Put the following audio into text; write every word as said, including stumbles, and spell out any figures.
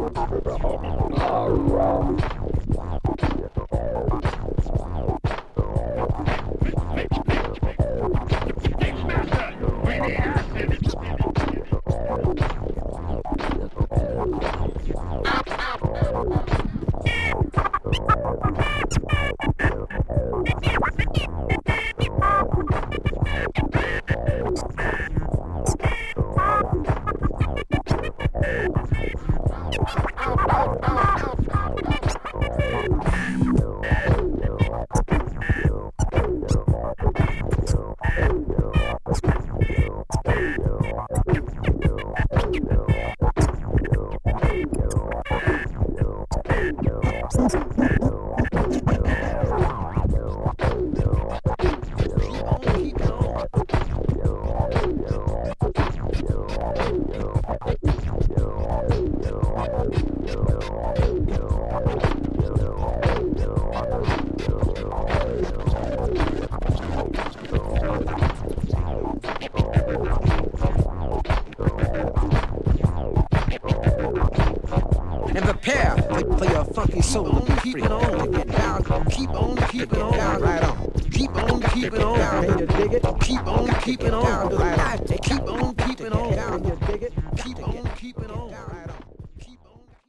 And prepare for, for your funky soul to be free. Keep on, get down, keep on, keep it on, down, right on. Keep on, keep it on, can you dig it? Keep on, keep it on, right on. Keep on.